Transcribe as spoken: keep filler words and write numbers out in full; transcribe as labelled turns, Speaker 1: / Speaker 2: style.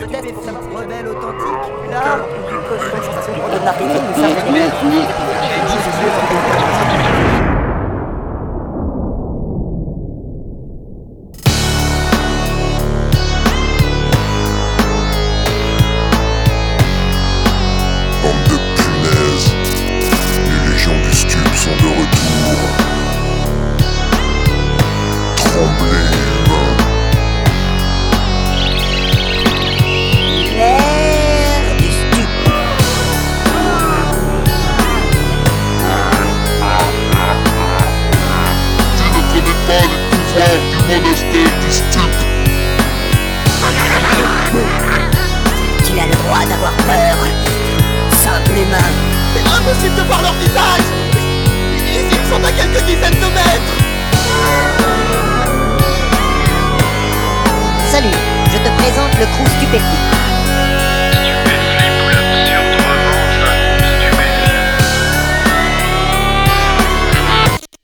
Speaker 1: le test pour savoir si rebelle authentique. Là, du cochon, sensation de de marketing, nous sommes
Speaker 2: Bande de punaises, les légions du stup sont de retour. Tremblez, humains.
Speaker 1: l'air du stup.
Speaker 2: Tu ne connais pas les pouvoirs du monastère du stup.
Speaker 1: Tu as le droit d'avoir peur. Simple humain.
Speaker 3: C'est impossible de voir leur visage. Ici, ils sont à quelques dizaines de mètres.
Speaker 1: Salut, je te présente le crew stupéfique.